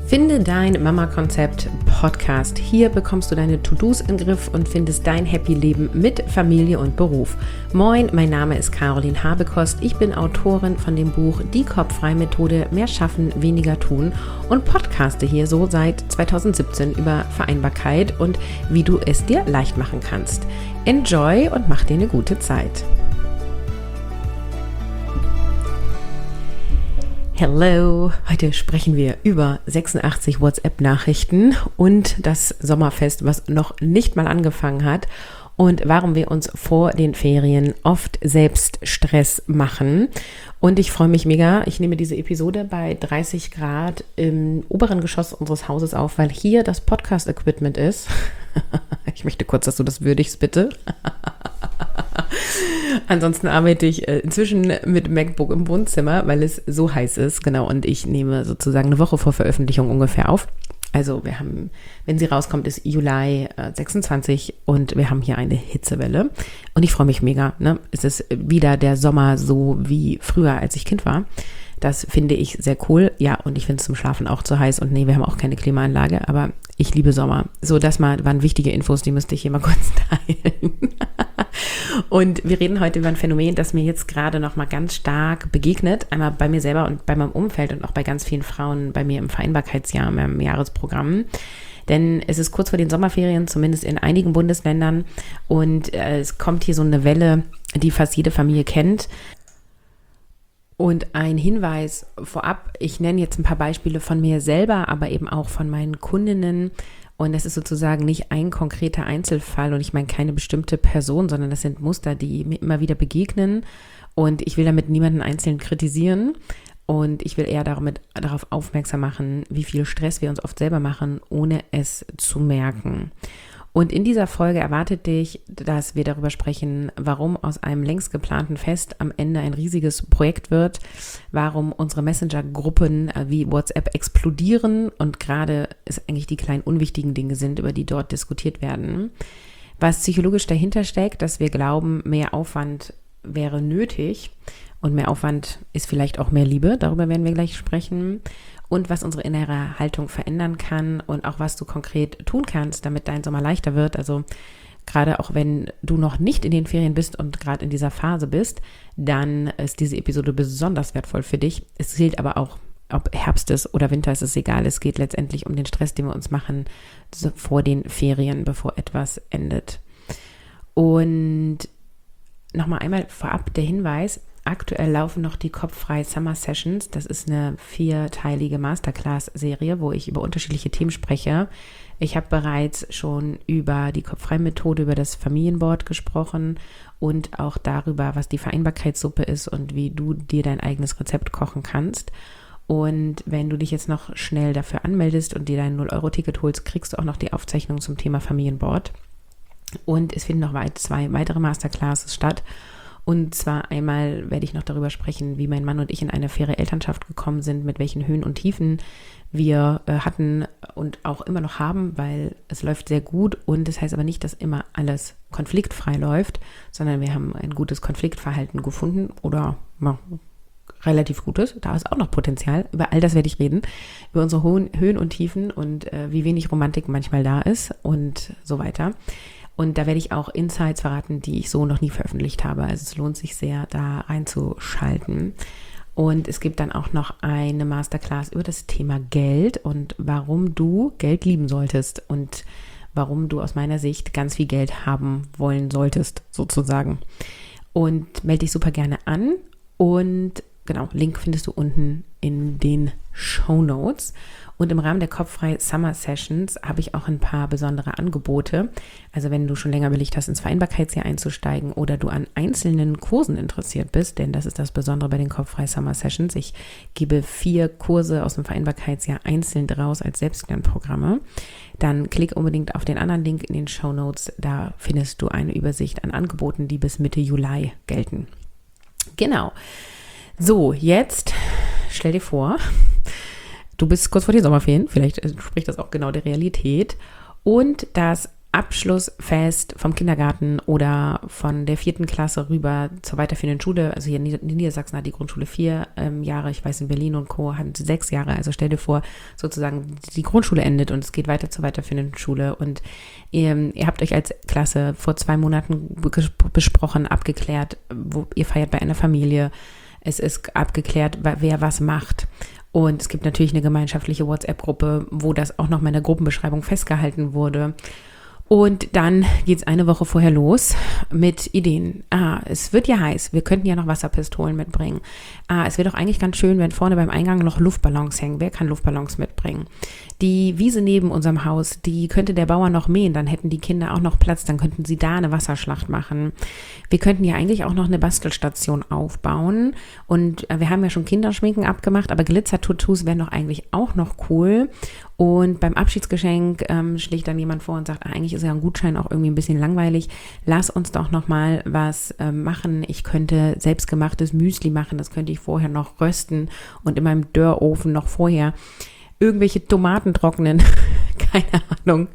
Finde dein Mama-Konzept Podcast. Hier bekommst du deine To-Dos in den Griff und findest dein Happy Leben mit Familie und Beruf. Moin, mein Name ist Caroline Habekost. Ich bin Autorin von dem Buch Die Kopffrei-Methode, mehr schaffen, weniger tun und podcaste hier so seit 2017 über Vereinbarkeit und wie du es dir leicht machen kannst. Enjoy und mach dir eine gute Zeit. Hello, heute sprechen wir über 86 WhatsApp-Nachrichten und das Sommerfest, was noch nicht mal angefangen hat und warum wir uns vor den Ferien oft selbst Stress machen. Und ich freue mich mega, ich nehme diese Episode bei 30 Grad im oberen Geschoss unseres Hauses auf, weil hier das Podcast-Equipment ist. Ich möchte kurz, dass du das würdigst, bitte. Ansonsten arbeite ich inzwischen mit MacBook im Wohnzimmer, weil es so heiß ist. Genau, und ich nehme sozusagen eine Woche vor Veröffentlichung ungefähr auf. Also wir haben, wenn sie rauskommt, ist Juli 26 und wir haben hier eine Hitzewelle. Und ich freue mich mega. Ne? Es ist wieder der Sommer so wie früher, als ich Kind war. Das finde ich sehr cool. Ja, und ich finde es zum Schlafen auch zu heiß. Und nee, wir haben auch keine Klimaanlage, aber ich liebe Sommer. So, das waren wichtige Infos, die müsste ich hier mal kurz teilen. Und wir reden heute über ein Phänomen, das mir jetzt gerade noch mal ganz stark begegnet. Einmal bei mir selber und bei meinem Umfeld und auch bei ganz vielen Frauen bei mir im Vereinbarkeitsjahr, im Jahresprogramm. Denn es ist kurz vor den Sommerferien, zumindest in einigen Bundesländern. Und es kommt hier so eine Welle, die fast jede Familie kennt. Und ein Hinweis vorab, ich nenne jetzt ein paar Beispiele von mir selber, aber eben auch von meinen Kundinnen. Und das ist sozusagen nicht ein konkreter Einzelfall und ich meine keine bestimmte Person, sondern das sind Muster, die mir immer wieder begegnen. Und ich will damit niemanden einzeln kritisieren. Und ich will eher darauf aufmerksam machen, wie viel Stress wir uns oft selber machen, ohne es zu merken. Und in dieser Folge erwartet dich, dass wir darüber sprechen, warum aus einem längst geplanten Fest am Ende ein riesiges Projekt wird, warum unsere Messenger-Gruppen wie WhatsApp explodieren und gerade es eigentlich die kleinen unwichtigen Dinge sind, über die dort diskutiert werden. Was psychologisch dahinter steckt, dass wir glauben, mehr Aufwand wäre nötig und mehr Aufwand ist vielleicht auch mehr Liebe, darüber werden wir gleich sprechen. Und was unsere innere Haltung verändern kann und auch was du konkret tun kannst, damit dein Sommer leichter wird. Also gerade auch wenn du noch nicht in den Ferien bist und gerade in dieser Phase bist, dann ist diese Episode besonders wertvoll für dich. Es gilt aber auch, ob Herbst ist oder Winter, ist es egal. Es geht letztendlich um den Stress, den wir uns machen vor den Ferien, bevor etwas endet. Und nochmal einmal vorab der Hinweis, aktuell laufen noch die Kopffrei Summer Sessions. Das ist eine 4-teilige Masterclass-Serie, wo ich über unterschiedliche Themen spreche. Ich habe bereits schon über die Kopffrei-Methode, über das Familienboard gesprochen und auch darüber, was die Vereinbarkeitssuppe ist und wie du dir dein eigenes Rezept kochen kannst. Und wenn du dich jetzt noch schnell dafür anmeldest und dir dein 0-Euro-Ticket holst, kriegst du auch noch die Aufzeichnung zum Thema Familienboard. Und es finden noch 2 weitere Masterclasses statt. Und zwar einmal werde ich noch darüber sprechen, wie mein Mann und ich in eine faire Elternschaft gekommen sind, mit welchen Höhen und Tiefen wir hatten und auch immer noch haben, weil es läuft sehr gut und das heißt aber nicht, dass immer alles konfliktfrei läuft, sondern wir haben ein gutes Konfliktverhalten gefunden oder relativ gutes. Da ist auch noch Potenzial. Über all das werde ich reden, über unsere Höhen und Tiefen und wie wenig Romantik manchmal da ist und so weiter. Und da werde ich auch Insights verraten, die ich so noch nie veröffentlicht habe. Also es lohnt sich sehr, da reinzuschalten. Und es gibt dann auch noch eine Masterclass über das Thema Geld und warum du Geld lieben solltest und warum du aus meiner Sicht ganz viel Geld haben wollen solltest, sozusagen. Und melde dich super gerne an. Und genau, Link findest du unten in den Shownotes. Und im Rahmen der Kopffrei Summer Sessions habe ich auch ein paar besondere Angebote. Also wenn du schon länger überlegt hast, ins Vereinbarkeitsjahr einzusteigen oder du an einzelnen Kursen interessiert bist, denn das ist das Besondere bei den Kopffrei Summer Sessions. Ich gebe 4 Kurse aus dem Vereinbarkeitsjahr einzeln draus als Selbstlernprogramme. Dann klick unbedingt auf den anderen Link in den Shownotes. Da findest du eine Übersicht an Angeboten, die bis Mitte Juli gelten. Genau. So, jetzt stell dir vor, du bist kurz vor den Sommerferien, vielleicht entspricht das auch genau der Realität und das Abschlussfest vom Kindergarten oder von der 4. Klasse rüber zur weiterführenden Schule. Also hier in Niedersachsen hat die Grundschule 4 Jahre, ich weiß in Berlin und Co. haben 6 Jahre. Also stell dir vor, sozusagen die Grundschule endet und es geht weiter zur weiterführenden Schule. Und ihr habt euch als Klasse vor 2 Monaten besprochen, abgeklärt, wo ihr feiert bei einer Familie. Es ist abgeklärt, wer was macht. Und es gibt natürlich eine gemeinschaftliche WhatsApp-Gruppe, wo das auch noch mal in der Gruppenbeschreibung festgehalten wurde. Und dann geht's eine Woche vorher los mit Ideen. Es wird ja heiß, wir könnten ja noch Wasserpistolen mitbringen. Es wäre doch eigentlich ganz schön, wenn vorne beim Eingang noch Luftballons hängen. Wer kann Luftballons mitbringen? Die Wiese neben unserem Haus, die könnte der Bauer noch mähen, dann hätten die Kinder auch noch Platz, dann könnten sie da eine Wasserschlacht machen. Wir könnten ja eigentlich auch noch eine Bastelstation aufbauen und wir haben ja schon Kinderschminken abgemacht, aber Glitzer-Tutus wären doch eigentlich auch noch cool. Und beim Abschiedsgeschenk schlägt dann jemand vor und sagt, eigentlich ist ja ein Gutschein auch irgendwie ein bisschen langweilig. Lass uns doch noch mal was machen. Ich könnte selbstgemachtes Müsli machen, das könnte ich vorher noch rösten und in meinem Dörrofen noch vorher irgendwelche Tomaten trocknen, keine Ahnung,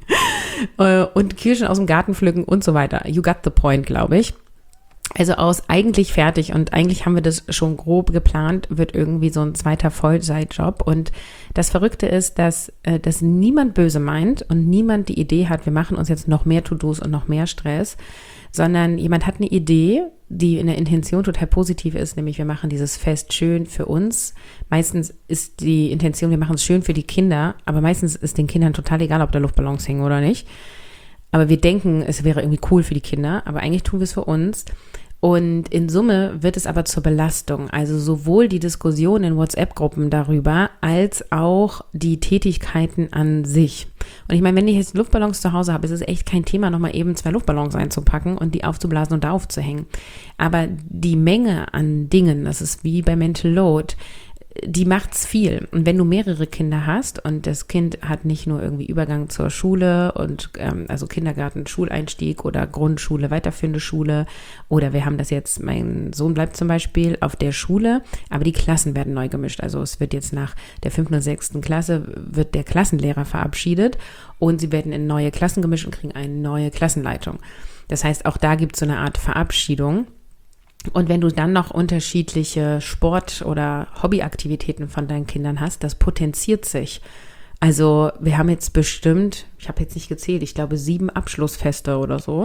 und Kirschen aus dem Garten pflücken und so weiter. You got the point, glaube ich. Also aus eigentlich fertig und eigentlich haben wir das schon grob geplant, wird irgendwie so ein zweiter Vollzeitjob. Und das Verrückte ist, dass niemand böse meint und niemand die Idee hat, wir machen uns jetzt noch mehr To-Dos und noch mehr Stress, sondern jemand hat eine Idee, die in der Intention total positiv ist, nämlich wir machen dieses Fest schön für uns. Meistens ist die Intention, wir machen es schön für die Kinder, aber meistens ist den Kindern total egal, ob da Luftballons hängen oder nicht. Aber wir denken, es wäre irgendwie cool für die Kinder, aber eigentlich tun wir es für uns. Und in Summe wird es aber zur Belastung. Also sowohl die Diskussion in WhatsApp-Gruppen darüber, als auch die Tätigkeiten an sich. Und ich meine, wenn ich jetzt Luftballons zu Hause habe, ist es echt kein Thema, nochmal eben 2 Luftballons einzupacken und die aufzublasen und da aufzuhängen. Aber die Menge an Dingen, das ist wie bei Mental Load, die macht's viel. Und wenn du mehrere Kinder hast und das Kind hat nicht nur irgendwie Übergang zur Schule und also Kindergarten, Schuleinstieg oder Grundschule, weiterführende Schule oder wir haben das jetzt, mein Sohn bleibt zum Beispiel auf der Schule, aber die Klassen werden neu gemischt. Also es wird jetzt nach der 5. und 6. Klasse wird der Klassenlehrer verabschiedet und sie werden in neue Klassen gemischt und kriegen eine neue Klassenleitung. Das heißt, auch da gibt es so eine Art Verabschiedung. Und wenn du dann noch unterschiedliche Sport- oder Hobbyaktivitäten von deinen Kindern hast, das potenziert sich. Also wir haben jetzt bestimmt, ich habe jetzt nicht gezählt, ich glaube 7 Abschlussfeste oder so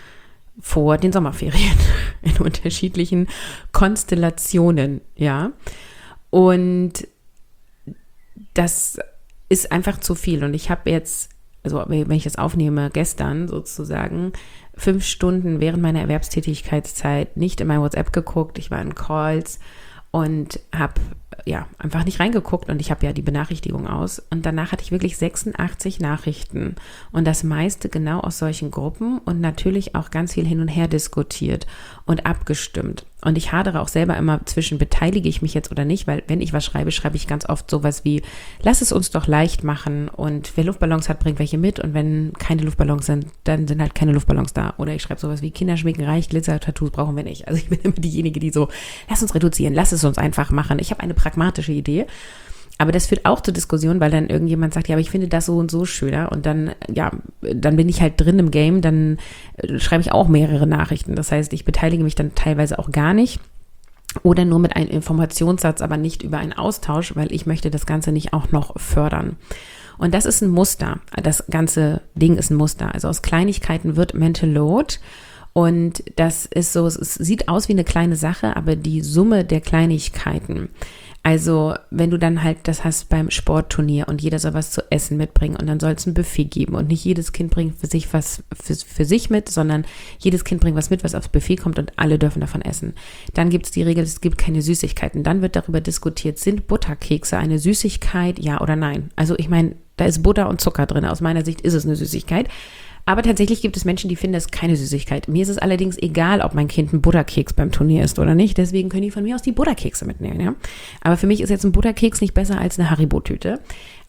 vor den Sommerferien in unterschiedlichen Konstellationen, ja. Und das ist einfach zu viel. Und ich habe jetzt, also wenn ich das aufnehme, gestern sozusagen 5 Stunden während meiner Erwerbstätigkeitszeit nicht in mein WhatsApp geguckt. Ich war in Calls und habe ja einfach nicht reingeguckt und ich habe ja die Benachrichtigung aus. Und danach hatte ich wirklich 86 Nachrichten und das meiste genau aus solchen Gruppen und natürlich auch ganz viel hin und her diskutiert und abgestimmt. Und ich hadere auch selber immer zwischen, beteilige ich mich jetzt oder nicht, weil wenn ich was schreibe, schreibe ich ganz oft sowas wie, lass es uns doch leicht machen und wer Luftballons hat, bringt welche mit und wenn keine Luftballons sind, dann sind halt keine Luftballons da. Oder ich schreibe sowas wie, Kinderschminken reicht, Glitzer-Tattoos brauchen wir nicht. Also ich bin immer diejenige, die so, lass uns reduzieren, lass es uns einfach machen. Ich habe eine pragmatische Idee. Aber das führt auch zur Diskussion, weil dann irgendjemand sagt, ja, aber ich finde das so und so schöner und dann, ja, dann bin ich halt drin im Game, dann schreibe ich auch mehrere Nachrichten. Das heißt, ich beteilige mich dann teilweise auch gar nicht oder nur mit einem Informationssatz, aber nicht über einen Austausch, weil ich möchte das Ganze nicht auch noch fördern. Und das ist ein Muster. Das ganze Ding ist ein Muster. Also aus Kleinigkeiten wird Mental Load. Und das ist so, es sieht aus wie eine kleine Sache, aber die Summe der Kleinigkeiten. Also wenn du dann halt das hast beim Sportturnier und jeder soll was zu essen mitbringen und dann soll es ein Buffet geben und nicht jedes Kind bringt für sich was für sich mit, sondern jedes Kind bringt was mit, was aufs Buffet kommt und alle dürfen davon essen. Dann gibt es die Regel, es gibt keine Süßigkeiten. Dann wird darüber diskutiert, sind Butterkekse eine Süßigkeit, ja oder nein? Also ich meine, da ist Butter und Zucker drin. Aus meiner Sicht ist es eine Süßigkeit. Aber tatsächlich gibt es Menschen, die finden das keine Süßigkeit. Mir ist es allerdings egal, ob mein Kind einen Butterkeks beim Turnier isst oder nicht. Deswegen können die von mir aus die Butterkekse mitnehmen. Ja? Aber für mich ist jetzt ein Butterkeks nicht besser als eine Haribo-Tüte.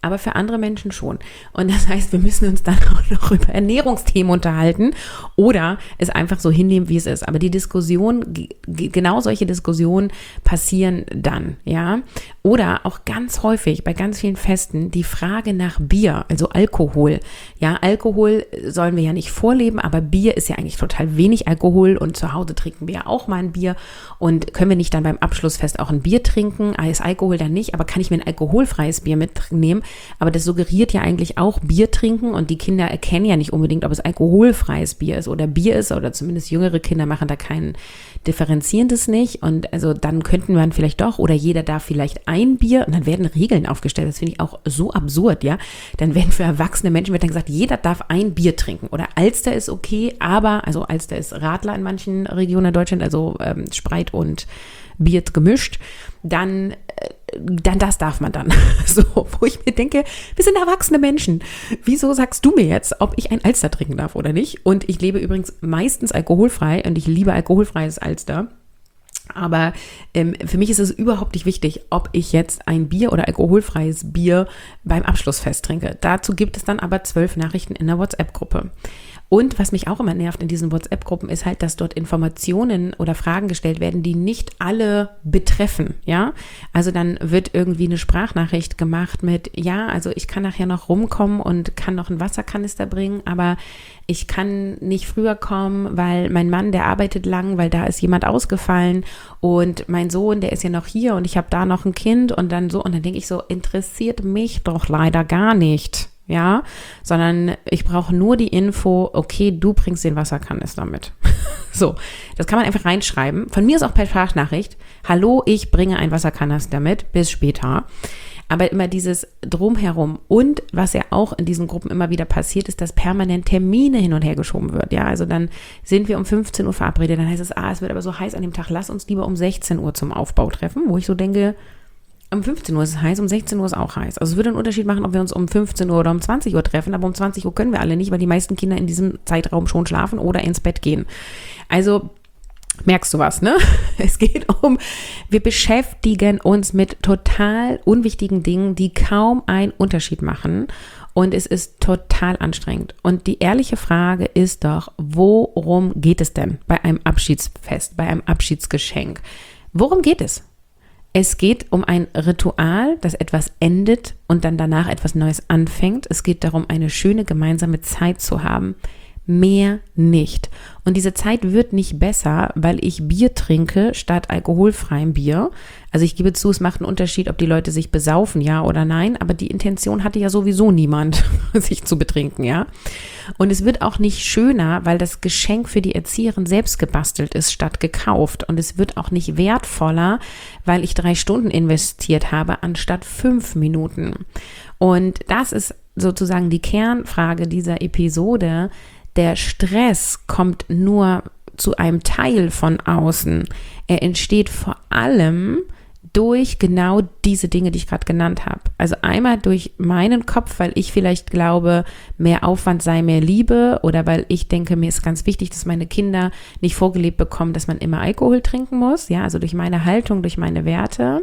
aber für andere Menschen schon. Und das heißt, wir müssen uns dann auch noch über Ernährungsthemen unterhalten oder es einfach so hinnehmen, wie es ist. Aber die Diskussion, genau solche Diskussionen passieren dann, ja. Oder auch ganz häufig bei ganz vielen Festen die Frage nach Bier, also Alkohol. Ja, Alkohol sollen wir ja nicht vorleben, aber Bier ist ja eigentlich total wenig Alkohol und zu Hause trinken wir ja auch mal ein Bier und können wir nicht dann beim Abschlussfest auch ein Bier trinken, als Alkohol dann nicht, aber kann ich mir ein alkoholfreies Bier mitnehmen? Aber das suggeriert ja eigentlich auch Bier trinken und die Kinder erkennen ja nicht unbedingt, ob es alkoholfreies Bier ist oder zumindest jüngere Kinder machen da kein differenzierendes nicht und also dann könnten wir vielleicht doch oder jeder darf vielleicht ein Bier und dann werden Regeln aufgestellt, das finde ich auch so absurd, ja, dann werden für erwachsene Menschen wird dann gesagt, jeder darf ein Bier trinken oder Alster ist okay, aber, also Alster ist Radler in manchen Regionen Deutschland, also Spreit und Bier gemischt, dann das darf man dann. So, wo ich mir denke, wir sind erwachsene Menschen. Wieso sagst du mir jetzt, ob ich ein Alster trinken darf oder nicht? Und ich lebe übrigens meistens alkoholfrei und ich liebe alkoholfreies Alster. Aber für mich ist es überhaupt nicht wichtig, ob ich jetzt ein Bier oder alkoholfreies Bier beim Abschlussfest trinke. Dazu gibt es dann aber 12 Nachrichten in der WhatsApp-Gruppe. Und was mich auch immer nervt in diesen WhatsApp-Gruppen ist halt, dass dort Informationen oder Fragen gestellt werden, die nicht alle betreffen, ja. Also dann wird irgendwie eine Sprachnachricht gemacht mit, ja, also ich kann nachher noch rumkommen und kann noch einen Wasserkanister bringen, aber ich kann nicht früher kommen, weil mein Mann, der arbeitet lang, weil da ist jemand ausgefallen und mein Sohn, der ist ja noch hier und ich habe da noch ein Kind und dann so, und dann denke ich so, interessiert mich doch leider gar nicht. Ja, sondern ich brauche nur die Info, okay, du bringst den Wasserkanister mit. So, das kann man einfach reinschreiben. Von mir ist auch per Sprachnachricht, hallo, ich bringe einen Wasserkanister mit, bis später. Aber immer dieses Drumherum und was ja auch in diesen Gruppen immer wieder passiert, ist, dass permanent Termine hin und her geschoben wird. Ja, also dann sind wir um 15 Uhr verabredet, dann heißt es, es wird aber so heiß an dem Tag, lass uns lieber um 16 Uhr zum Aufbau treffen, wo ich so denke, um 15 Uhr ist es heiß, um 16 Uhr ist auch heiß. Also es würde einen Unterschied machen, ob wir uns um 15 Uhr oder um 20 Uhr treffen, aber um 20 Uhr können wir alle nicht, weil die meisten Kinder in diesem Zeitraum schon schlafen oder ins Bett gehen. Also merkst du was, ne? Es geht wir beschäftigen uns mit total unwichtigen Dingen, die kaum einen Unterschied machen und es ist total anstrengend. Und die ehrliche Frage ist doch, worum geht es denn bei einem Abschiedsfest, bei einem Abschiedsgeschenk? Worum geht es? Es geht um ein Ritual, das etwas endet und dann danach etwas Neues anfängt. Es geht darum, eine schöne gemeinsame Zeit zu haben. Mehr nicht. Und diese Zeit wird nicht besser, weil ich Bier trinke statt alkoholfreiem Bier. Also ich gebe zu, es macht einen Unterschied, ob die Leute sich besaufen, ja oder nein. Aber die Intention hatte ja sowieso niemand, sich zu betrinken, ja. Und es wird auch nicht schöner, weil das Geschenk für die Erzieherin selbst gebastelt ist, statt gekauft. Und es wird auch nicht wertvoller, weil ich 3 Stunden investiert habe, anstatt 5 Minuten. Und das ist sozusagen die Kernfrage dieser Episode. Der Stress kommt nur zu einem Teil von außen. Er entsteht vor allem durch genau diese Dinge, die ich gerade genannt habe. Also einmal durch meinen Kopf, weil ich vielleicht glaube, mehr Aufwand sei mehr Liebe oder weil ich denke, mir ist ganz wichtig, dass meine Kinder nicht vorgelebt bekommen, dass man immer Alkohol trinken muss. Ja, also durch meine Haltung, durch meine Werte.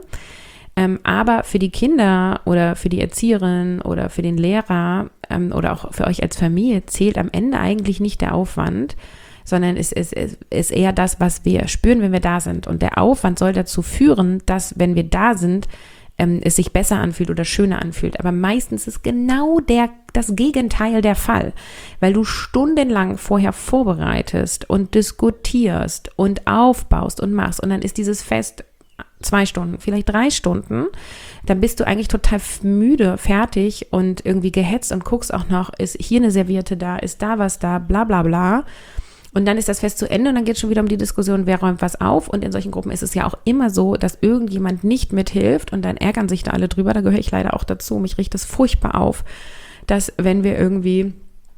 Aber für die Kinder oder für die Erzieherin oder für den Lehrer oder auch für euch als Familie zählt am Ende eigentlich nicht der Aufwand, sondern es ist eher das, was wir spüren, wenn wir da sind. Und der Aufwand soll dazu führen, dass, wenn wir da sind, es sich besser anfühlt oder schöner anfühlt. Aber meistens ist genau das Gegenteil der Fall, weil du stundenlang vorher vorbereitest und diskutierst und aufbaust und machst. Und dann ist dieses Fest 2 Stunden, vielleicht 3 Stunden, dann bist du eigentlich total müde, fertig und irgendwie gehetzt und guckst auch noch, ist hier eine Serviette da, ist da was da, bla bla bla. Und dann ist das Fest zu Ende und dann geht es schon wieder um die Diskussion, wer räumt was auf. Und in solchen Gruppen ist es ja auch immer so, dass irgendjemand nicht mithilft und dann ärgern sich da alle drüber. Da gehöre ich leider auch dazu. Mich riecht das furchtbar auf, dass wenn wir irgendwie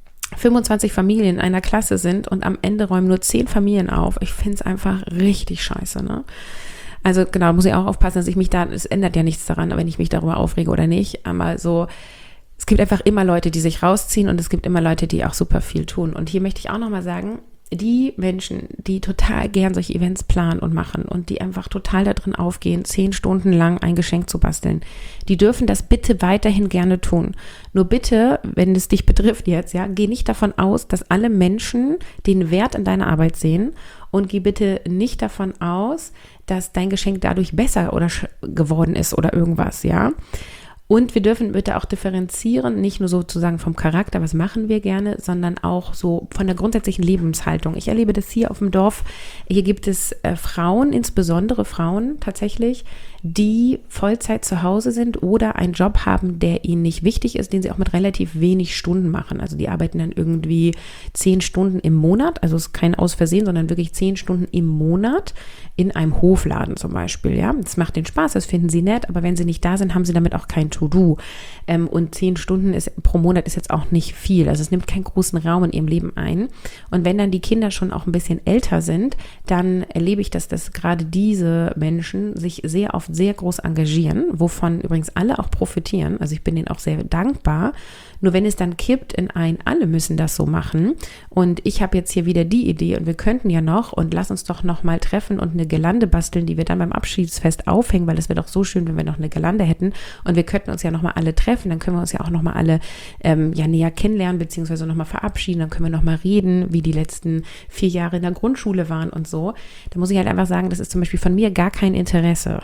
25 Familien in einer Klasse sind und am Ende räumen nur 10 Familien auf. Ich finde es einfach richtig scheiße, ne? Also genau, muss ich auch aufpassen, dass es ändert ja nichts daran, wenn ich mich darüber aufrege oder nicht, aber so, es gibt einfach immer Leute, die sich rausziehen und es gibt immer Leute, die auch super viel tun. Und hier möchte ich auch nochmal sagen, die Menschen, die total gern solche Events planen und machen und die einfach total da drin aufgehen, 10 Stunden lang ein Geschenk zu basteln, die dürfen das bitte weiterhin gerne tun. Nur bitte, wenn es dich betrifft jetzt, ja, geh nicht davon aus, dass alle Menschen den Wert in deiner Arbeit sehen, und geh bitte nicht davon aus, dass dein Geschenk dadurch besser oder geworden ist oder irgendwas, ja. Und wir dürfen bitte auch differenzieren, nicht nur sozusagen vom Charakter, was machen wir gerne, sondern auch so von der grundsätzlichen Lebenshaltung. Ich erlebe das hier auf dem Dorf. Hier gibt es Frauen, insbesondere Frauen tatsächlich, die Vollzeit zu Hause sind oder einen Job haben, der ihnen nicht wichtig ist, den sie auch mit relativ wenig Stunden machen. Also die arbeiten dann irgendwie 10 Stunden im Monat, also es ist kein Aus Versehen, sondern wirklich 10 Stunden im Monat in einem Hofladen zum Beispiel. Ja, das macht den Spaß, das finden sie nett, aber wenn sie nicht da sind, haben sie damit auch kein To-Do. Und 10 Stunden pro Monat ist jetzt auch nicht viel. Also es nimmt keinen großen Raum in ihrem Leben ein. Und wenn dann die Kinder schon auch ein bisschen älter sind, dann erlebe ich, dass gerade diese Menschen sich sehr oft sehr groß engagieren, wovon übrigens alle auch profitieren. Also ich bin denen auch sehr dankbar. Nur wenn es dann kippt in alle müssen das so machen und ich habe jetzt hier wieder die Idee und wir könnten ja noch und lass uns doch noch mal treffen und eine Girlande basteln, die wir dann beim Abschiedsfest aufhängen, weil das wäre doch so schön, wenn wir noch eine Girlande hätten und wir könnten uns ja noch mal alle treffen, dann können wir uns ja auch noch mal alle näher kennenlernen, beziehungsweise noch mal verabschieden, dann können wir noch mal reden, wie die letzten 4 Jahre in der Grundschule waren und so. Da muss ich halt einfach sagen, das ist zum Beispiel von mir gar kein Interesse.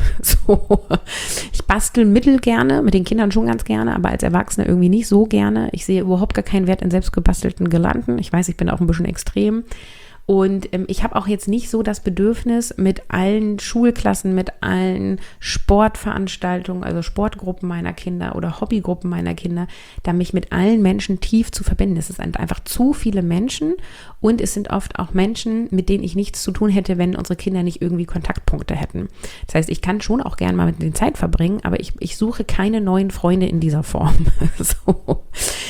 So, ich bastel mittelgerne, mit den Kindern schon ganz gerne, aber als Erwachsene irgendwie nicht so gerne. Ich sehe überhaupt gar keinen Wert in selbstgebastelten Girlanden. Ich weiß, ich bin auch ein bisschen extrem. Und ich habe auch jetzt nicht so das Bedürfnis, mit allen Schulklassen, mit allen Sportveranstaltungen, also Sportgruppen meiner Kinder oder Hobbygruppen meiner Kinder, da mich mit allen Menschen tief zu verbinden. Es sind einfach zu viele Menschen und es sind oft auch Menschen, mit denen ich nichts zu tun hätte, wenn unsere Kinder nicht irgendwie Kontaktpunkte hätten. Das heißt, ich kann schon auch gerne mal mit denen Zeit verbringen, aber ich suche keine neuen Freunde in dieser Form. So.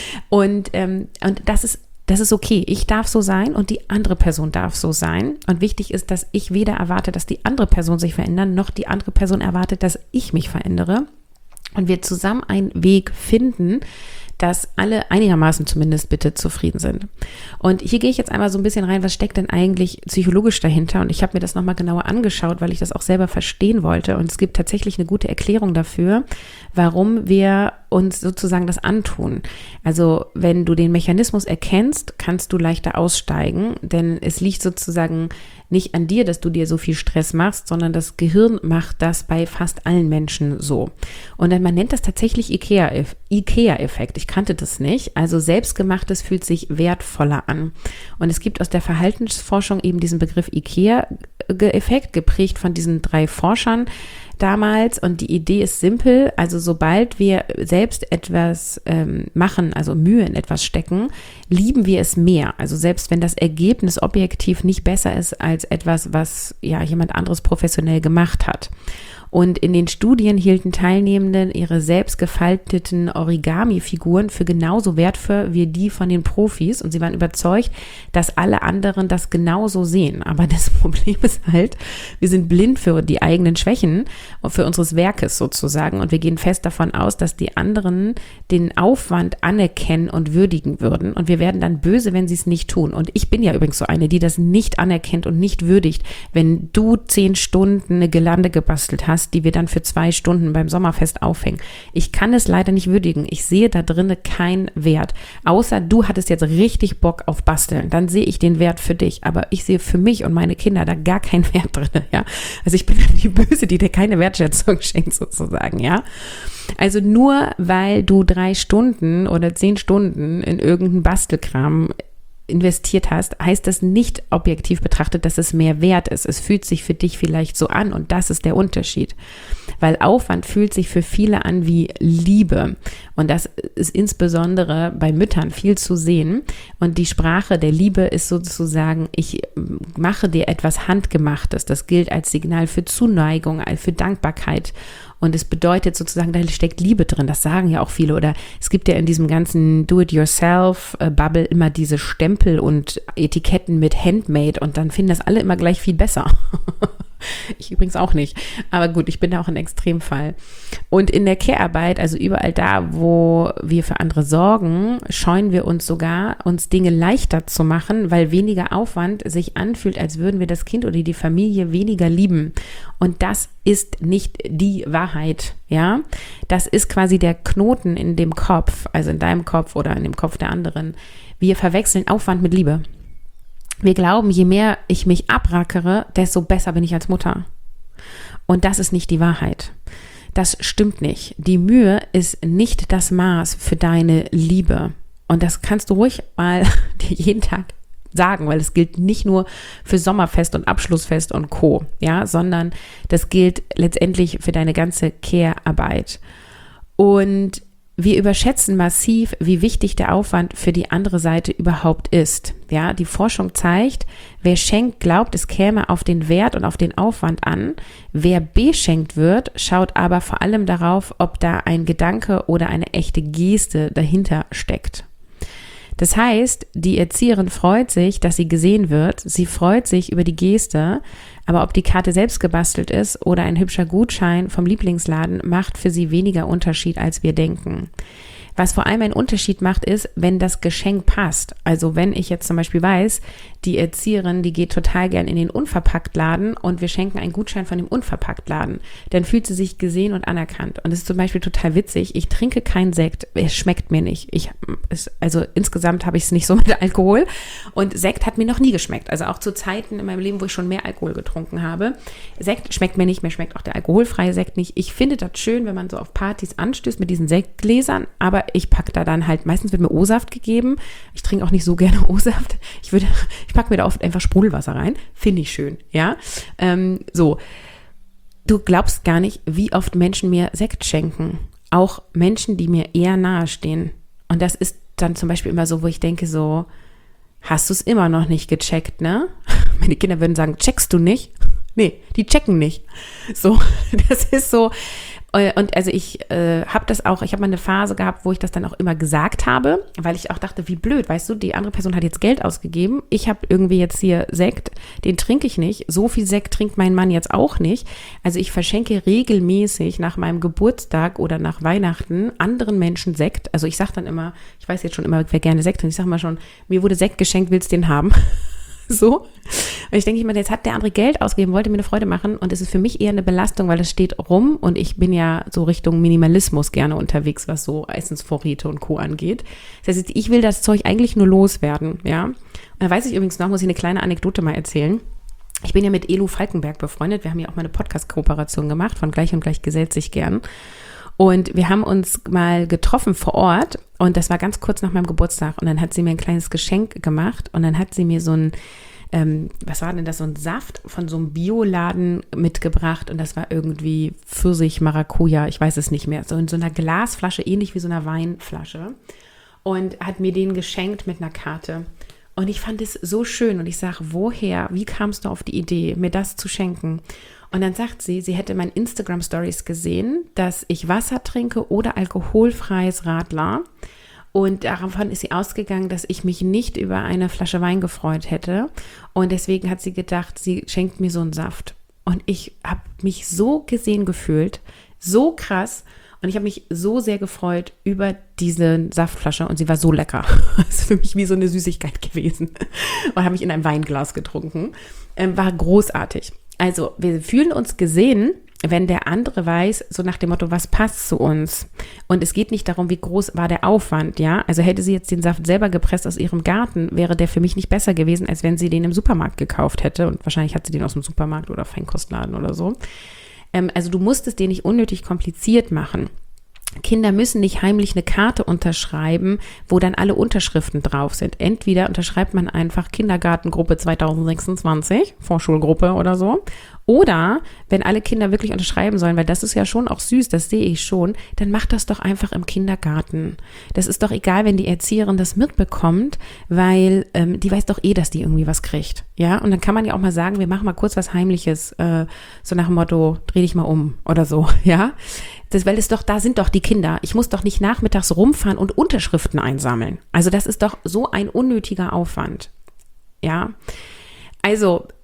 Und das ist okay. Ich darf so sein und die andere Person darf so sein. Und wichtig ist, dass ich weder erwarte, dass die andere Person sich verändert, noch die andere Person erwartet, dass ich mich verändere. Und wir zusammen einen Weg finden, dass alle einigermaßen zumindest bitte zufrieden sind. Und hier gehe ich jetzt einmal so ein bisschen rein, was steckt denn eigentlich psychologisch dahinter? Und ich habe mir das nochmal genauer angeschaut, weil ich das auch selber verstehen wollte. Und es gibt tatsächlich eine gute Erklärung dafür, warum wir uns sozusagen das antun. Also wenn du den Mechanismus erkennst, kannst du leichter aussteigen, denn es liegt sozusagen nicht an dir, dass du dir so viel Stress machst, sondern das Gehirn macht das bei fast allen Menschen so. Und dann, man nennt das tatsächlich IKEA-Effekt. Ich kannte das nicht. Also Selbstgemachtes fühlt sich wertvoller an. Und es gibt aus der Verhaltensforschung eben diesen Begriff IKEA-Effekt, geprägt von diesen 3 Forschern damals, und die Idee ist simpel, also sobald wir selbst etwas machen, also Mühe in etwas stecken, lieben wir es mehr, also selbst wenn das Ergebnis objektiv nicht besser ist als etwas, was ja jemand anderes professionell gemacht hat. Und in den Studien hielten Teilnehmenden ihre selbst gefalteten Origami-Figuren für genauso wertvoll wie die von den Profis. Und sie waren überzeugt, dass alle anderen das genauso sehen. Aber das Problem ist halt, wir sind blind für die eigenen Schwächen, für unseres Werkes sozusagen. Und wir gehen fest davon aus, dass die anderen den Aufwand anerkennen und würdigen würden. Und wir werden dann böse, wenn sie es nicht tun. Und ich bin ja übrigens so eine, die das nicht anerkennt und nicht würdigt, wenn du 10 Stunden eine Girlande gebastelt hast, die wir dann für 2 Stunden beim Sommerfest aufhängen. Ich kann es leider nicht würdigen. Ich sehe da drinne keinen Wert. Außer du hattest jetzt richtig Bock auf Basteln. Dann sehe ich den Wert für dich. Aber ich sehe für mich und meine Kinder da gar keinen Wert drin. Ja? Also ich bin die Böse, die dir keine Wertschätzung schenkt sozusagen. Ja. Also nur weil du 3 Stunden oder 10 Stunden in irgendeinen Bastelkram investiert hast, heißt das nicht objektiv betrachtet, dass es mehr wert ist. Es fühlt sich für dich vielleicht so an und das ist der Unterschied. Weil Aufwand fühlt sich für viele an wie Liebe und das ist insbesondere bei Müttern viel zu sehen und die Sprache der Liebe ist sozusagen, ich mache dir etwas Handgemachtes. Das gilt als Signal für Zuneigung, für Dankbarkeit. Und es bedeutet sozusagen, da steckt Liebe drin. Das sagen ja auch viele. Oder es gibt ja in diesem ganzen Do-it-yourself-Bubble immer diese Stempel und Etiketten mit Handmade. Und dann finden das alle immer gleich viel besser. Ich übrigens auch nicht. Aber gut, ich bin da auch ein Extremfall. Und in der Care-Arbeit, also überall da, wo wir für andere sorgen, scheuen wir uns sogar, uns Dinge leichter zu machen, weil weniger Aufwand sich anfühlt, als würden wir das Kind oder die Familie weniger lieben. Und das ist nicht die Wahrheit, ja. Das ist quasi der Knoten in dem Kopf, also in deinem Kopf oder in dem Kopf der anderen. Wir verwechseln Aufwand mit Liebe. Wir glauben, je mehr ich mich abrackere, desto besser bin ich als Mutter. Und das ist nicht die Wahrheit. Das stimmt nicht. Die Mühe ist nicht das Maß für deine Liebe. Und das kannst du ruhig mal dir jeden Tag sagen, weil es gilt nicht nur für Sommerfest und Abschlussfest und Co., ja, sondern das gilt letztendlich für deine ganze Care-Arbeit. Und wir überschätzen massiv, wie wichtig der Aufwand für die andere Seite überhaupt ist. Ja, die Forschung zeigt, wer schenkt, glaubt, es käme auf den Wert und auf den Aufwand an. Wer beschenkt wird, schaut aber vor allem darauf, ob da ein Gedanke oder eine echte Geste dahinter steckt. Das heißt, die Erzieherin freut sich, dass sie gesehen wird. Sie freut sich über die Geste, aber ob die Karte selbst gebastelt ist oder ein hübscher Gutschein vom Lieblingsladen, macht für sie weniger Unterschied, als wir denken. Was vor allem einen Unterschied macht, ist, wenn das Geschenk passt. Also wenn ich jetzt zum Beispiel weiß, die Erzieherin, die geht total gern in den Unverpacktladen und wir schenken einen Gutschein von dem Unverpacktladen, dann fühlt sie sich gesehen und anerkannt. Und es ist zum Beispiel total witzig, ich trinke keinen Sekt, es schmeckt mir nicht. Also insgesamt habe ich es nicht so mit Alkohol und Sekt hat mir noch nie geschmeckt. Also auch zu Zeiten in meinem Leben, wo ich schon mehr Alkohol getrunken habe. Sekt schmeckt mir nicht, mir schmeckt auch der alkoholfreie Sekt nicht. Ich finde das schön, wenn man so auf Partys anstößt mit diesen Sektgläsern, aber ich packe da dann halt, meistens wird mir O-Saft gegeben. Ich trinke auch nicht so gerne O-Saft. Ich packe mir da oft einfach Sprudelwasser rein. Finde ich schön, ja. So, du glaubst gar nicht, wie oft Menschen mir Sekt schenken. Auch Menschen, die mir eher nahe stehen. Und das ist dann zum Beispiel immer so, wo ich denke so, hast du es immer noch nicht gecheckt, ne? Meine Kinder würden sagen, checkst du nicht? Nee, die checken nicht. So, das ist so. Und also ich habe mal eine Phase gehabt, wo ich das dann auch immer gesagt habe, weil ich auch dachte, wie blöd, weißt du, die andere Person hat jetzt Geld ausgegeben, ich habe irgendwie jetzt hier Sekt, den trinke ich nicht, so viel Sekt trinkt mein Mann jetzt auch nicht, also ich verschenke regelmäßig nach meinem Geburtstag oder nach Weihnachten anderen Menschen Sekt, also ich sage dann immer, ich weiß jetzt schon immer, wer gerne Sekt trinkt, ich sage mal schon, mir wurde Sekt geschenkt, willst du den haben? So. Und ich denke immer, jetzt hat der andere Geld ausgegeben, wollte mir eine Freude machen und es ist für mich eher eine Belastung, weil das steht rum und ich bin ja so Richtung Minimalismus gerne unterwegs, was so Essensvorräte und Co. angeht. Das heißt, ich will das Zeug eigentlich nur loswerden, ja. Und da weiß ich übrigens noch, muss ich eine kleine Anekdote mal erzählen. Ich bin ja mit Elu Falkenberg befreundet, wir haben ja auch mal eine Podcast-Kooperation gemacht von Gleich und Gleich gesellt sich gern. Und wir haben uns mal getroffen vor Ort und das war ganz kurz nach meinem Geburtstag und dann hat sie mir ein kleines Geschenk gemacht und dann hat sie mir so ein, was war denn das, so ein Saft von so einem Bioladen mitgebracht und das war irgendwie Pfirsich, Maracuja, ich weiß es nicht mehr, so in so einer Glasflasche, ähnlich wie so einer Weinflasche und hat mir den geschenkt mit einer Karte. Und ich fand es so schön und ich sage, wie kamst du auf die Idee, mir das zu schenken? Und dann sagt sie, sie hätte meine Instagram-Stories gesehen, dass ich Wasser trinke oder alkoholfreies Radler. Und davon ist sie ausgegangen, dass ich mich nicht über eine Flasche Wein gefreut hätte. Und deswegen hat sie gedacht, sie schenkt mir so einen Saft. Und ich habe mich so gesehen gefühlt, so krass. Und ich habe mich so sehr gefreut über diese Saftflasche und sie war so lecker. Das ist für mich wie so eine Süßigkeit gewesen. Und habe ich in einem Weinglas getrunken. War großartig. Also wir fühlen uns gesehen, wenn der andere weiß, so nach dem Motto, was passt zu uns? Und es geht nicht darum, wie groß war der Aufwand, ja? Also hätte sie jetzt den Saft selber gepresst aus ihrem Garten, wäre der für mich nicht besser gewesen, als wenn sie den im Supermarkt gekauft hätte. Und wahrscheinlich hat sie den aus dem Supermarkt oder Feinkostladen oder so. Also du musst es dir nicht unnötig kompliziert machen. Kinder müssen nicht heimlich eine Karte unterschreiben, wo dann alle Unterschriften drauf sind. Entweder unterschreibt man einfach Kindergartengruppe 2026, Vorschulgruppe oder so. Oder, wenn alle Kinder wirklich unterschreiben sollen, weil das ist ja schon auch süß, das sehe ich schon, dann macht das doch einfach im Kindergarten. Das ist doch egal, wenn die Erzieherin das mitbekommt, weil die weiß doch dass die irgendwie was kriegt. Ja, und dann kann man ja auch mal sagen, wir machen mal kurz was Heimliches, so nach dem Motto, dreh dich mal um oder so, ja. Weil da sind doch die Kinder. Ich muss doch nicht nachmittags rumfahren und Unterschriften einsammeln. Also das ist doch so ein unnötiger Aufwand. Ja, also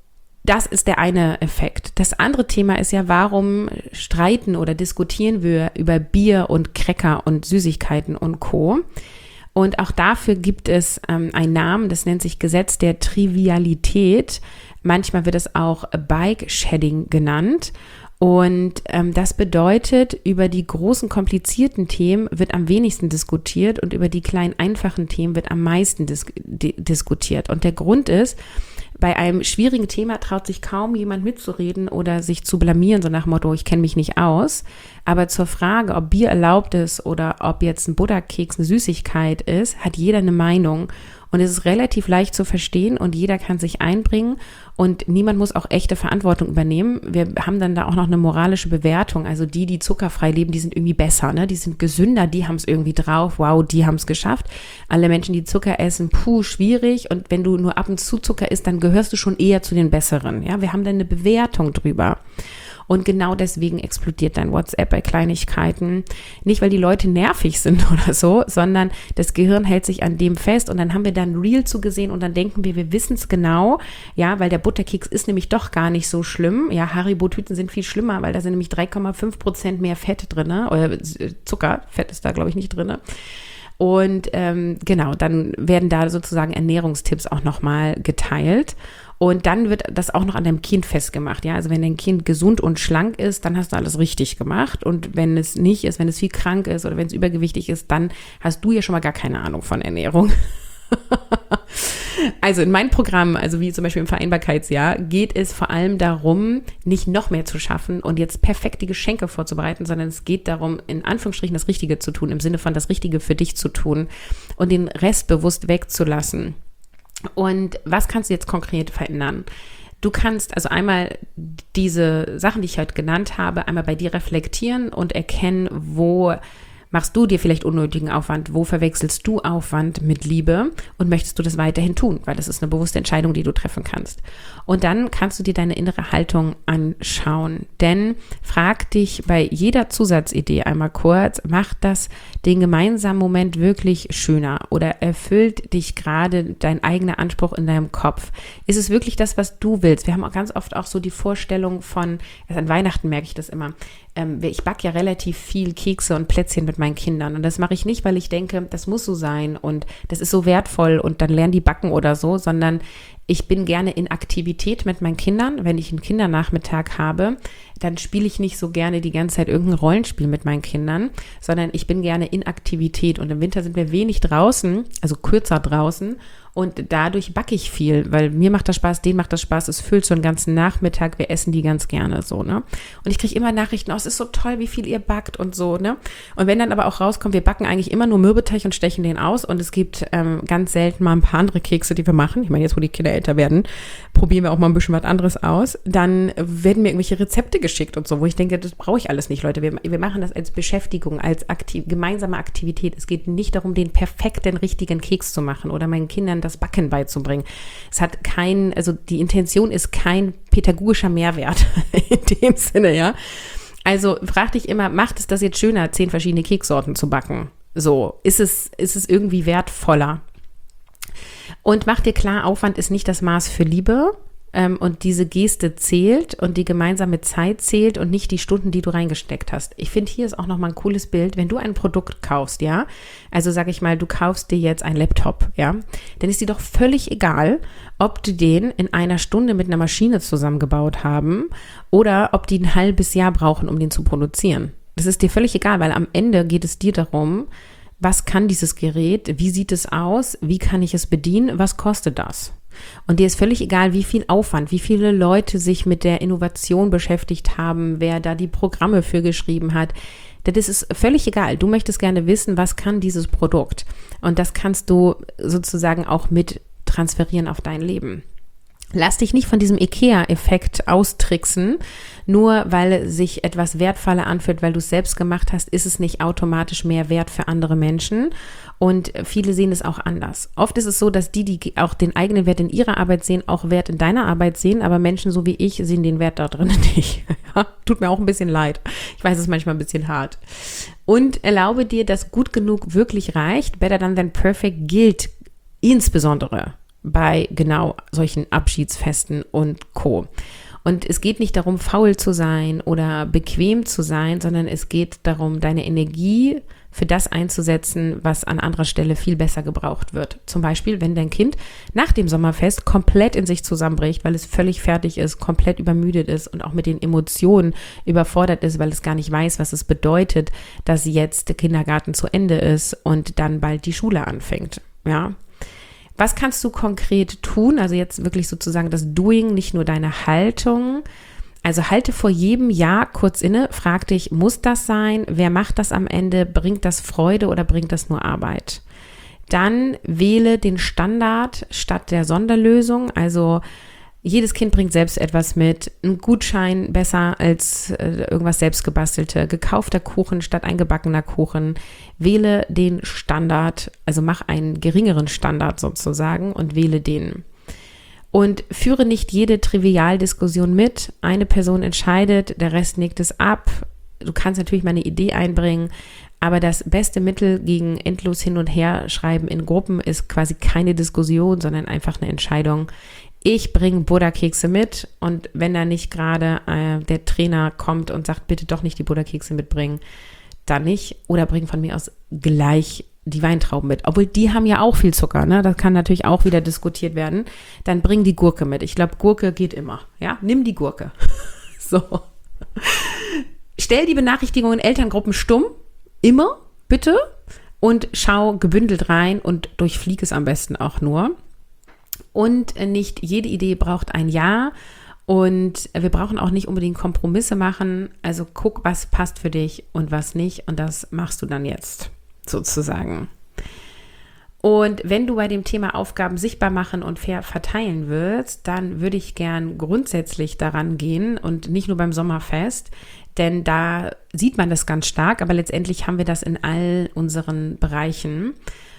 Das ist der eine Effekt. Das andere Thema ist ja, warum streiten oder diskutieren wir über Bier und Cracker und Süßigkeiten und Co. Und auch dafür gibt es einen Namen, das nennt sich Gesetz der Trivialität. Manchmal wird es auch Bike-Shedding genannt. Und das bedeutet, über die großen, komplizierten Themen wird am wenigsten diskutiert und über die kleinen, einfachen Themen wird am meisten diskutiert. Und der Grund ist, bei einem schwierigen Thema traut sich kaum jemand mitzureden oder sich zu blamieren, so nach dem Motto, ich kenne mich nicht aus. Aber zur Frage, ob Bier erlaubt ist oder ob jetzt ein Butterkeks eine Süßigkeit ist, hat jeder eine Meinung. Und es ist relativ leicht zu verstehen und jeder kann sich einbringen und niemand muss auch echte Verantwortung übernehmen. Wir haben dann da auch noch eine moralische Bewertung. Also die zuckerfrei leben, die sind irgendwie besser, ne? Die sind gesünder, die haben es irgendwie drauf. Wow, die haben es geschafft. Alle Menschen, die Zucker essen, schwierig. Und wenn du nur ab und zu Zucker isst, dann gehörst du schon eher zu den Besseren. Ja, wir haben da eine Bewertung drüber. Und genau deswegen explodiert dein WhatsApp bei Kleinigkeiten. Nicht, weil die Leute nervig sind oder so, sondern das Gehirn hält sich an dem fest und dann haben wir dann Reel zugesehen und dann denken wir wissen es genau, ja, weil der Butterkeks ist nämlich doch gar nicht so schlimm. Ja, Haribo-Tüten sind viel schlimmer, weil da sind nämlich 3,5% mehr Fett drin, oder Zucker, Fett ist da glaube ich nicht drin. Und genau, dann werden da sozusagen Ernährungstipps auch nochmal geteilt. Und dann wird das auch noch an deinem Kind festgemacht. Ja, also wenn dein Kind gesund und schlank ist, dann hast du alles richtig gemacht. Und wenn es nicht ist, wenn es viel krank ist oder wenn es übergewichtig ist, dann hast du ja schon mal gar keine Ahnung von Ernährung. Also in meinem Programm, also wie zum Beispiel im Vereinbarkeitsjahr, geht es vor allem darum, nicht noch mehr zu schaffen und jetzt perfekte Geschenke vorzubereiten, sondern es geht darum, in Anführungsstrichen das Richtige zu tun, im Sinne von das Richtige für dich zu tun und den Rest bewusst wegzulassen. Und was kannst du jetzt konkret verändern? Du kannst also einmal diese Sachen, die ich heute genannt habe, einmal bei dir reflektieren und erkennen, wo machst du dir vielleicht unnötigen Aufwand, wo verwechselst du Aufwand mit Liebe und möchtest du das weiterhin tun, weil das ist eine bewusste Entscheidung, die du treffen kannst. Und dann kannst du dir deine innere Haltung anschauen, denn frag dich bei jeder Zusatzidee einmal kurz, macht das den gemeinsamen Moment wirklich schöner oder erfüllt dich gerade dein eigener Anspruch in deinem Kopf? Ist es wirklich das, was du willst? Wir haben auch ganz oft auch so die Vorstellung von, also an Weihnachten merke ich das immer, ich backe ja relativ viel Kekse und Plätzchen mit meinen Kindern und das mache ich nicht, weil ich denke, das muss so sein und das ist so wertvoll und dann lernen die backen oder so, sondern ich bin gerne in Aktivität mit meinen Kindern. Wenn ich einen Kindernachmittag habe, dann spiele ich nicht so gerne die ganze Zeit irgendein Rollenspiel mit meinen Kindern, sondern ich bin gerne in Aktivität und im Winter sind wir wenig draußen, also kürzer draußen und dadurch backe ich viel, weil mir macht das Spaß, denen macht das Spaß, es füllt so einen ganzen Nachmittag, wir essen die ganz gerne so, ne? Und ich kriege immer Nachrichten, oh, es ist so toll, wie viel ihr backt und so, ne? Und wenn dann aber auch rauskommt, wir backen eigentlich immer nur Mürbeteig und stechen den aus und es gibt ganz selten mal ein paar andere Kekse, die wir machen, ich meine, jetzt wo die Kinder älter werden, probieren wir auch mal ein bisschen was anderes aus, dann werden mir irgendwelche Rezepte geschickt und so, wo ich denke, das brauche ich alles nicht, Leute, wir machen das als Beschäftigung, als gemeinsame Aktivität. Es geht nicht darum, den perfekten, richtigen Keks zu machen oder meinen Kindern das Backen beizubringen. Es hat also die Intention ist kein pädagogischer Mehrwert in dem Sinne, ja. Also frag dich immer, macht es das jetzt schöner, 10 verschiedene Keksorten zu backen? So, ist es irgendwie wertvoller? Und mach dir klar, Aufwand ist nicht das Maß für Liebe und diese Geste zählt und die gemeinsame Zeit zählt und nicht die Stunden, die du reingesteckt hast. Ich finde, hier ist auch nochmal ein cooles Bild, wenn du ein Produkt kaufst, ja, also sag ich mal, du kaufst dir jetzt einen Laptop, ja, dann ist dir doch völlig egal, ob du den in einer Stunde mit einer Maschine zusammengebaut haben oder ob die ein halbes Jahr brauchen, um den zu produzieren. Das ist dir völlig egal, weil am Ende geht es dir darum, was kann dieses Gerät, wie sieht es aus, wie kann ich es bedienen, was kostet das? Und dir ist völlig egal, wie viel Aufwand, wie viele Leute sich mit der Innovation beschäftigt haben, wer da die Programme für geschrieben hat. Das ist völlig egal. Du möchtest gerne wissen, was kann dieses Produkt? Und das kannst du sozusagen auch mit transferieren auf dein Leben. Lass dich nicht von diesem IKEA-Effekt austricksen, nur weil sich etwas wertvoller anfühlt, weil du es selbst gemacht hast, ist es nicht automatisch mehr wert für andere Menschen und viele sehen es auch anders. Oft ist es so, dass die auch den eigenen Wert in ihrer Arbeit sehen, auch Wert in deiner Arbeit sehen, aber Menschen so wie ich sehen den Wert da drin nicht. Ja, tut mir auch ein bisschen leid. Ich weiß, es ist manchmal ein bisschen hart. Und erlaube dir, dass gut genug wirklich reicht. Better than perfect gilt insbesondere, bei genau solchen Abschiedsfesten und Co. Und es geht nicht darum, faul zu sein oder bequem zu sein, sondern es geht darum, deine Energie für das einzusetzen, was an anderer Stelle viel besser gebraucht wird. Zum Beispiel, wenn dein Kind nach dem Sommerfest komplett in sich zusammenbricht, weil es völlig fertig ist, komplett übermüdet ist und auch mit den Emotionen überfordert ist, weil es gar nicht weiß, was es bedeutet, dass jetzt der Kindergarten zu Ende ist und dann bald die Schule anfängt. Ja. Was kannst du konkret tun? Also jetzt wirklich sozusagen das Doing, nicht nur deine Haltung. Also halte vor jedem Ja kurz inne, frag dich, muss das sein? Wer macht das am Ende? Bringt das Freude oder bringt das nur Arbeit? Dann wähle den Standard statt der Sonderlösung. Also jedes Kind bringt selbst etwas mit. Ein Gutschein besser als irgendwas selbstgebastelte. Gekaufter Kuchen statt eingebackener Kuchen. Wähle den Standard, also mach einen geringeren Standard sozusagen und wähle den. Und führe nicht jede Trivialdiskussion mit. Eine Person entscheidet, der Rest nickt es ab. Du kannst natürlich mal eine Idee einbringen, aber das beste Mittel gegen endlos hin und her schreiben in Gruppen ist quasi keine Diskussion, sondern einfach eine Entscheidung. Ich bringe Buddha-Kekse mit und wenn da nicht gerade der Trainer kommt und sagt, bitte doch nicht die Buddha-Kekse mitbringen, dann nicht. Oder bring von mir aus gleich die Weintrauben mit. Obwohl, die haben ja auch viel Zucker, ne? Das kann natürlich auch wieder diskutiert werden. Dann bring die Gurke mit. Ich glaube, Gurke geht immer. Ja, nimm die Gurke. So. Stell die Benachrichtigungen in Elterngruppen stumm. Immer, bitte. Und schau gebündelt rein und durchflieg es am besten auch nur. Und nicht jede Idee braucht ein Ja. Und wir brauchen auch nicht unbedingt Kompromisse machen. Also guck, was passt für dich und was nicht. Und das machst du dann jetzt sozusagen. Und wenn du bei dem Thema Aufgaben sichtbar machen und fair verteilen willst, dann würde ich gern grundsätzlich daran gehen und nicht nur beim Sommerfest, denn da sieht man das ganz stark, aber letztendlich haben wir das in all unseren Bereichen.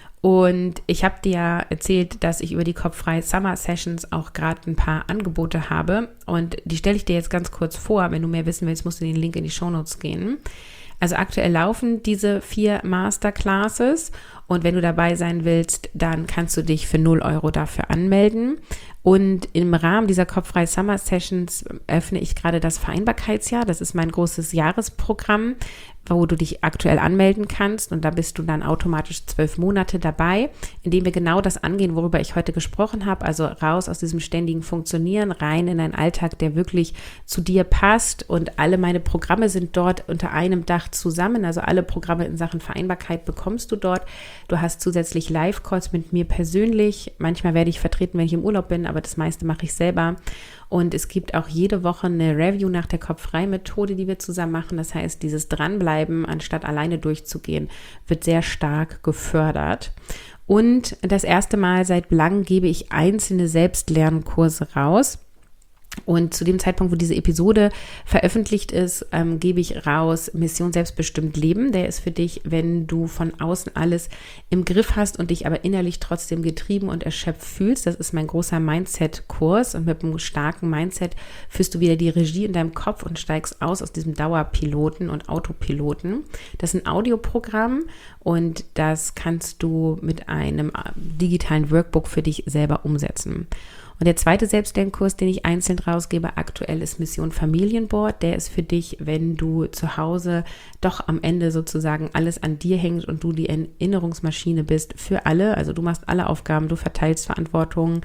Und ich habe dir ja erzählt, dass ich über die Kopffrei Summer Sessions auch gerade ein paar Angebote habe und die stelle ich dir jetzt ganz kurz vor. Wenn du mehr wissen willst, musst du den Link in die Shownotes gehen. Also aktuell laufen diese 4 Masterclasses und wenn du dabei sein willst, dann kannst du dich für 0 € dafür anmelden. Und im Rahmen dieser Kopffrei Summer Sessions öffne ich gerade das Vereinbarkeitsjahr. Das ist mein großes Jahresprogramm, wo du dich aktuell anmelden kannst und da bist du dann automatisch 12 Monate dabei, indem wir genau das angehen, worüber ich heute gesprochen habe, also raus aus diesem ständigen Funktionieren, rein in einen Alltag, der wirklich zu dir passt und alle meine Programme sind dort unter einem Dach zusammen, also alle Programme in Sachen Vereinbarkeit bekommst du dort. Du hast zusätzlich Live-Calls mit mir persönlich, manchmal werde ich vertreten, wenn ich im Urlaub bin, aber das meiste mache ich selber. Und es gibt auch jede Woche eine Review nach der Kopffrei-Methode, die wir zusammen machen. Das heißt, dieses Dranbleiben, anstatt alleine durchzugehen, wird sehr stark gefördert. Und das erste Mal seit langem gebe ich einzelne Selbstlernkurse raus. Und zu dem Zeitpunkt, wo diese Episode veröffentlicht ist, gebe ich raus Mission Selbstbestimmt Leben. Der ist für dich, wenn du von außen alles im Griff hast und dich aber innerlich trotzdem getrieben und erschöpft fühlst. Das ist mein großer Mindset-Kurs und mit einem starken Mindset führst du wieder die Regie in deinem Kopf und steigst aus diesem Dauerpiloten und Autopiloten. Das ist ein Audioprogramm und das kannst du mit einem digitalen Workbook für dich selber umsetzen. Und der zweite Selbstlernkurs, den ich einzeln rausgebe, aktuell ist Mission Familienboard. Der ist für dich, wenn du zu Hause doch am Ende sozusagen alles an dir hängt und du die Erinnerungsmaschine bist für alle. Also du machst alle Aufgaben, du verteilst Verantwortung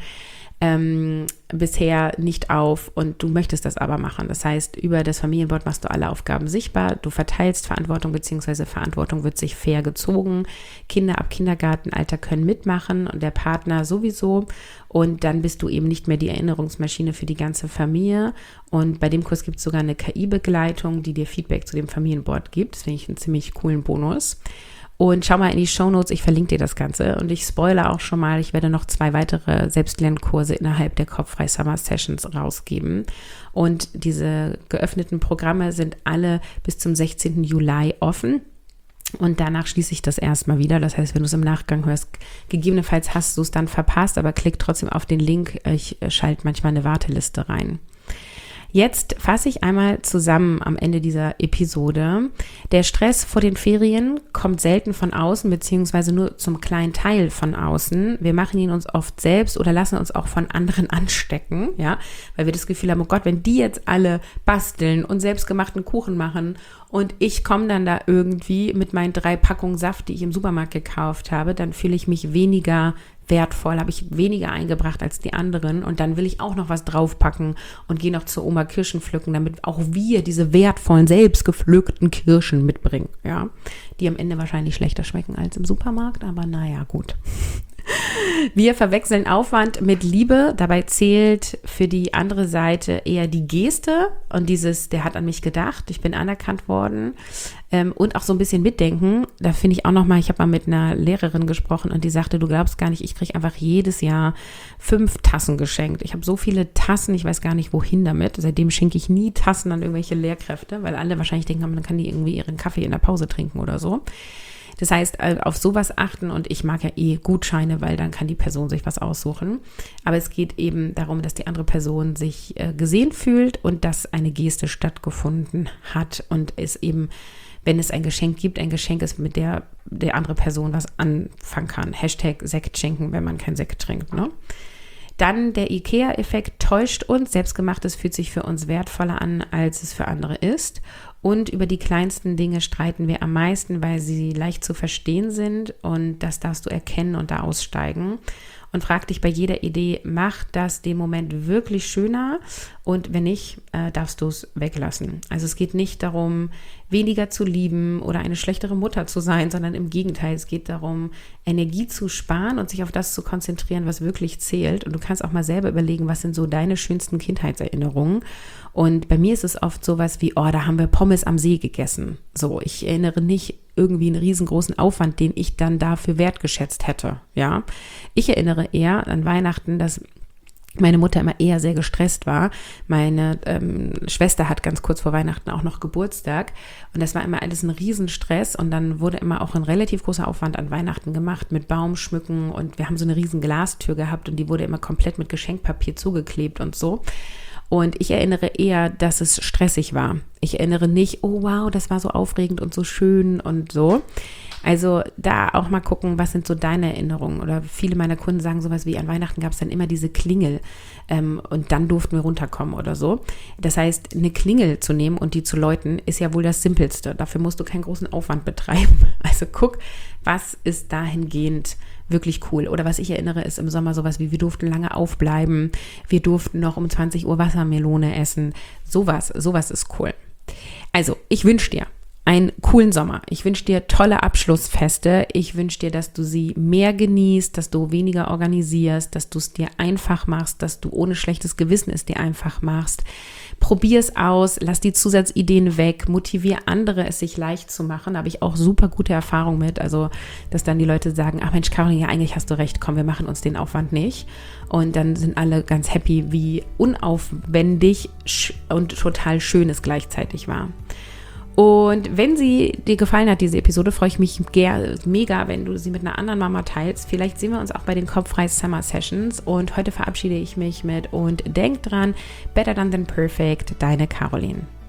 bisher nicht auf und du möchtest das aber machen. Das heißt, über das Familienboard machst du alle Aufgaben sichtbar, du verteilst Verantwortung bzw. Verantwortung wird sich fair gezogen. Kinder ab Kindergartenalter können mitmachen und der Partner sowieso und dann bist du eben nicht mehr die Erinnerungsmaschine für die ganze Familie und bei dem Kurs gibt es sogar eine KI-Begleitung, die dir Feedback zu dem Familienboard gibt. Das finde ich einen ziemlich coolen Bonus. Und schau mal in die Shownotes, ich verlinke dir das Ganze. Und ich spoilere auch schon mal, ich werde noch 2 weitere Selbstlernkurse innerhalb der Kopffrei Summer Sessions rausgeben. Und diese geöffneten Programme sind alle bis zum 16. Juli offen. Und danach schließe ich das erstmal wieder. Das heißt, wenn du es im Nachgang hörst, gegebenenfalls hast du es dann verpasst, aber klick trotzdem auf den Link. Ich schalte manchmal eine Warteliste rein. Jetzt fasse ich einmal zusammen am Ende dieser Episode. Der Stress vor den Ferien kommt selten von außen, beziehungsweise nur zum kleinen Teil von außen. Wir machen ihn uns oft selbst oder lassen uns auch von anderen anstecken, ja, weil wir das Gefühl haben, oh Gott, wenn die jetzt alle basteln und selbstgemachten Kuchen machen und ich komme dann da irgendwie mit meinen 3 Packungen Saft, die ich im Supermarkt gekauft habe, dann fühle ich mich weniger wertvoll, habe ich weniger eingebracht als die anderen und dann will ich auch noch was draufpacken und gehe noch zur Oma Kirschen pflücken, damit auch wir diese wertvollen, selbst gepflückten Kirschen mitbringen, ja, die am Ende wahrscheinlich schlechter schmecken als im Supermarkt, aber naja, gut. Wir verwechseln Aufwand mit Liebe. Dabei zählt für die andere Seite eher die Geste und dieses, der hat an mich gedacht, ich bin anerkannt worden, und auch so ein bisschen mitdenken. Da finde ich auch nochmal, ich habe mal mit einer Lehrerin gesprochen und die sagte, du glaubst gar nicht, ich kriege einfach jedes Jahr 5 Tassen geschenkt. Ich habe so viele Tassen, ich weiß gar nicht, wohin damit. Seitdem schenke ich nie Tassen an irgendwelche Lehrkräfte, weil alle wahrscheinlich denken, dann kann die irgendwie ihren Kaffee in der Pause trinken oder so. Das heißt, auf sowas achten und ich mag ja Gutscheine, weil dann kann die Person sich was aussuchen. Aber es geht eben darum, dass die andere Person sich gesehen fühlt und dass eine Geste stattgefunden hat und es eben, wenn es ein Geschenk gibt, ein Geschenk ist, mit der andere Person was anfangen kann. Hashtag Sekt schenken, wenn man kein Sekt trinkt, ne? Dann der IKEA-Effekt täuscht uns. Selbstgemachtes fühlt sich für uns wertvoller an, als es für andere ist. Und über die kleinsten Dinge streiten wir am meisten, weil sie leicht zu verstehen sind. Und das darfst du erkennen und da aussteigen. Und frag dich bei jeder Idee, macht das den Moment wirklich schöner? Und wenn nicht, darfst du es weglassen. Also es geht nicht darum, weniger zu lieben oder eine schlechtere Mutter zu sein, sondern im Gegenteil, es geht darum, Energie zu sparen und sich auf das zu konzentrieren, was wirklich zählt. Und du kannst auch mal selber überlegen, was sind so deine schönsten Kindheitserinnerungen. Und bei mir ist es oft sowas wie, oh, da haben wir Pommes am See gegessen. So, ich erinnere nicht irgendwie einen riesengroßen Aufwand, den ich dann dafür wertgeschätzt hätte, ja. Ich erinnere eher an Weihnachten, dass meine Mutter immer eher sehr gestresst war. Meine Schwester hat ganz kurz vor Weihnachten auch noch Geburtstag und das war immer alles ein Riesenstress und dann wurde immer auch ein relativ großer Aufwand an Weihnachten gemacht mit Baumschmücken und wir haben so eine riesen Glastür gehabt und die wurde immer komplett mit Geschenkpapier zugeklebt und so. Und ich erinnere eher, dass es stressig war. Ich erinnere nicht, oh wow, das war so aufregend und so schön und so. Also da auch mal gucken, was sind so deine Erinnerungen? Oder viele meiner Kunden sagen sowas wie, an Weihnachten gab es dann immer diese Klingel und dann durften wir runterkommen oder so. Das heißt, eine Klingel zu nehmen und die zu läuten, ist ja wohl das Simpelste. Dafür musst du keinen großen Aufwand betreiben. Also guck, was ist dahingehend wirklich cool. Oder was ich erinnere, ist im Sommer sowas wie, wir durften lange aufbleiben, wir durften noch um 20 Uhr Wassermelone essen. Sowas ist cool. Also, ich wünsche dir einen coolen Sommer. Ich wünsche dir tolle Abschlussfeste. Ich wünsche dir, dass du sie mehr genießt, dass du weniger organisierst, dass du es dir einfach machst, dass du ohne schlechtes Gewissen es dir einfach machst. Probier es aus, lass die Zusatzideen weg, motivier andere, es sich leicht zu machen. Da habe ich auch super gute Erfahrung mit. Also, dass dann die Leute sagen, ach Mensch, Caroline, ja, eigentlich hast du recht, komm, wir machen uns den Aufwand nicht. Und dann sind alle ganz happy, wie unaufwendig und total schön es gleichzeitig war. Und wenn sie dir gefallen hat, diese Episode, freue ich mich mega, wenn du sie mit einer anderen Mama teilst. Vielleicht sehen wir uns auch bei den Kopffrei Summer Sessions. Und heute verabschiede ich mich mit und denk dran, better than perfect, deine Caroline.